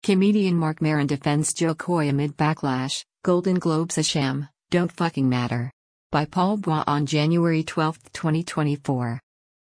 Comedian Marc Maron defends Jo Koy amid backlash, Golden Globes a sham, don't fucking matter. By Paul Bois on January 12, 2024.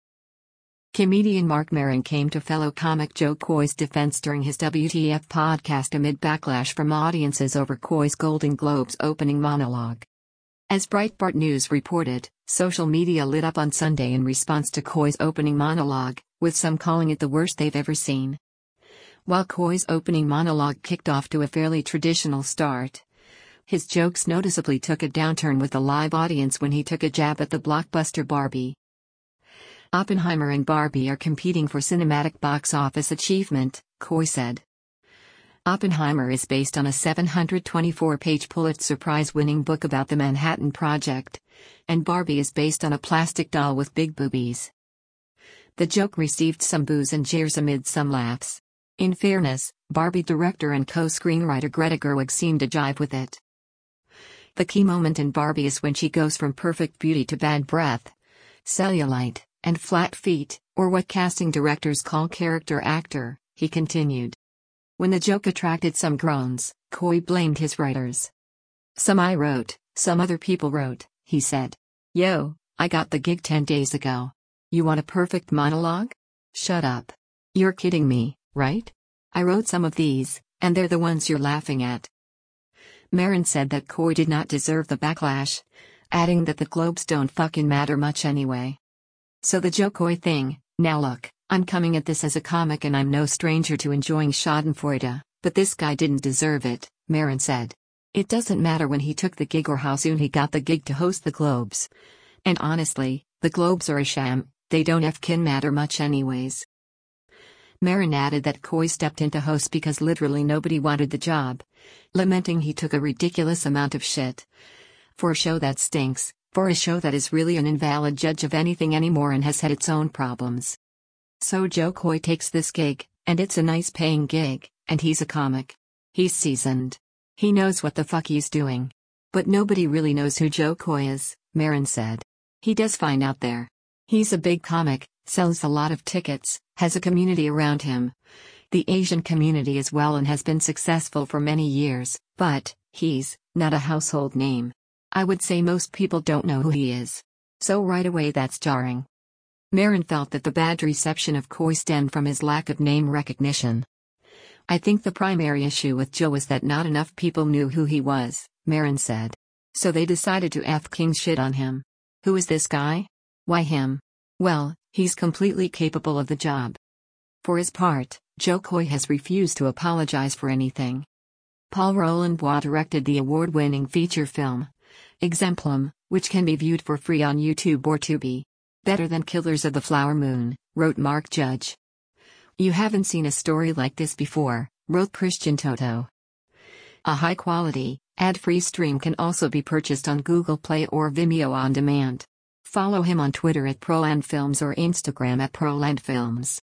Comedian Marc Maron came to fellow comic Jo Koy's defense during his WTF podcast amid backlash from audiences over Koy's Golden Globes opening monologue. As Breitbart News reported, social media lit up on Sunday in response to Koy's opening monologue, with some calling it the worst they've ever seen. While Koy's opening monologue kicked off to a fairly traditional start, his jokes noticeably took a downturn with the live audience when he took a jab at the blockbuster Barbie. Oppenheimer and Barbie are competing for cinematic box office achievement, Koy said. Oppenheimer is based on a 724-page Pulitzer Prize-winning book about the Manhattan Project, and Barbie is based on a plastic doll with big boobies. The joke received some boos and jeers amid some laughs. In fairness, Barbie director and co-screenwriter Greta Gerwig seemed to jive with it. The key moment in Barbie is when she goes from perfect beauty to bad breath, cellulite, and flat feet, or what casting directors call character actor, he continued. When the joke attracted some groans, Koy blamed his writers. Some I wrote, some other people wrote, he said. Yo, I got the gig 10 days ago. You want a perfect monologue? Shut up. You're kidding me, right? I wrote some of these, and they're the ones you're laughing at. Maron said that Koy did not deserve the backlash, adding that the Globes don't fucking matter much anyway. So the Jo Koy thing, now look, I'm coming at this as a comic and I'm no stranger to enjoying schadenfreude, but this guy didn't deserve it, Maron said. It doesn't matter when he took the gig or how soon he got the gig to host the Globes. And honestly, the Globes are a sham, they don't fkin matter much anyways. Maron added that Koy stepped in to host because literally nobody wanted the job, lamenting he took a ridiculous amount of shit. For a show that stinks, for a show that is really an invalid judge of anything anymore and has had its own problems. So Jo Koy takes this gig, and it's a nice paying gig, and he's a comic. He's seasoned. He knows what the fuck he's doing. But nobody really knows who Jo Koy is, Maron said. He does fine out there. He's a big comic, sells a lot of tickets, has a community around him. The Asian community as well, and has been successful for many years, but he's not a household name. I would say most people don't know who he is. So right away that's jarring. Maron felt that the bad reception of Koy stemmed from his lack of name recognition. I think the primary issue with Jo was that not enough people knew who he was, Maron said. So they decided to f***ing shit on him. Who is this guy? Why him? Well, he's completely capable of the job. For his part, Jo Koy has refused to apologize for anything. Paul Roland Bois directed the award-winning feature film, Exemplum, which can be viewed for free on YouTube or Tubi. Better than Killers of the Flower Moon, wrote Mark Judge. You haven't seen a story like this before, wrote Christian Toto. A high-quality, ad-free stream can also be purchased on Google Play or Vimeo on demand. Follow him on Twitter at ProlandFilms or Instagram at ProlandFilms.